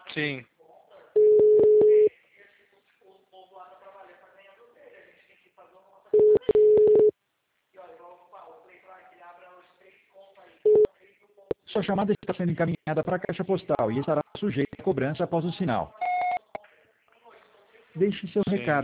Sim. Sua chamada está sendo encaminhada para a caixa postal e estará sujeita a cobrança após o sinal. Deixe seu Sim. recado.